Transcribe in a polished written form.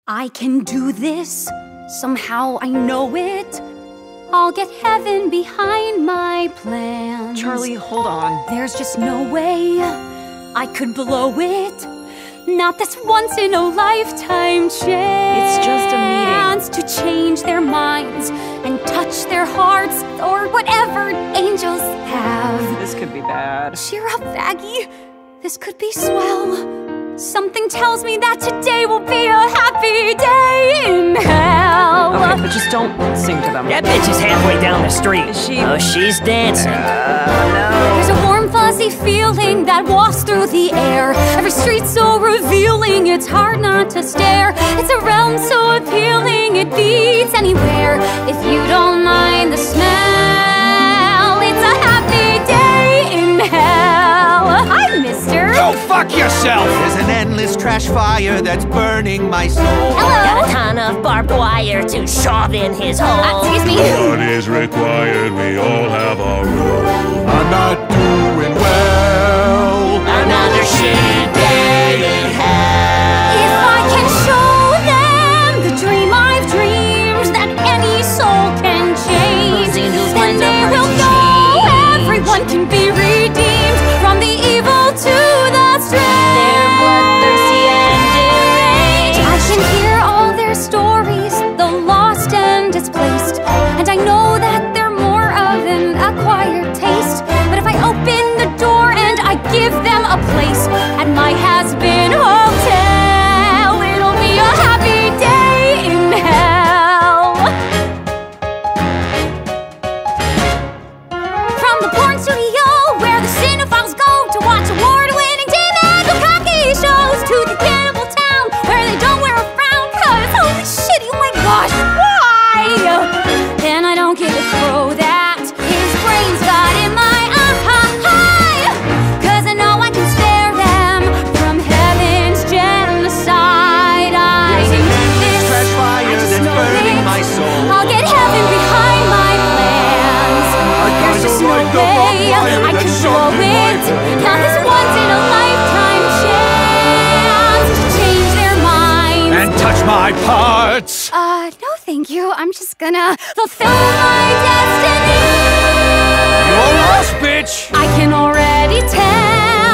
I can do this, somehow I know it. I'll get heaven behind my plans. Charlie, hold on. There's just no way I could blow it. Not this once-in-a-lifetime chance. It's just a meeting. To change their minds and touch their hearts, or whatever angels have. This could be bad. Cheer up, Aggie. This could be swell. Something tells me that today will be a happy day in hell. Okay, but just don't sing to them. That bitch is halfway down the street. Is she? Oh, she's dancing. There's a warm, fuzzy feeling that wafts through the air. Every street so revealing, it's hard not to stare. It's a realm so appealing, it beats anywhere. If you don't mind the smell, it's a happy day in hell. Hi, mister. Go fuck yourself! There's an endless trash fire that's burning my soul. Got a Hello. ton of barbed wire to shove in his hole. Excuse me. What is required, we all have our role. I'm not doing well. Another shitty day in hell. If I can show them the dream I've dreamed, that any soul can change, Those angels' then minds they are will hard to know change. everyone can be redeemed from the evil to the strange. They're bloodthirsty and deranged. I can hear all their stories, the lost and displaced, and I know that they're more of an acquired taste. But if I open the door and I give them a place at my has-been hotel, it'll be a happy day in hell. From the porn studio where the cinephiles go to watch award-winning demon bukkake shows, to the cannibal town where they don't wear a frown, 'cause holy shit, oh my gosh, why? Then I don't give a crow that his brain's got in my eye, 'cause I know I can spare them from heaven's genocide. There's an endless this, trash fire I just that's know burning it. my soul. I'll get heaven behind my plans. There's just no like the way barbed wire I that's could shoved blow in my it. head. Not this once-in-a-lifetime chance to change their minds. And touch my parts. No thank you. I'm just gonna fulfill my destiny. You're lost, bitch. I can already tell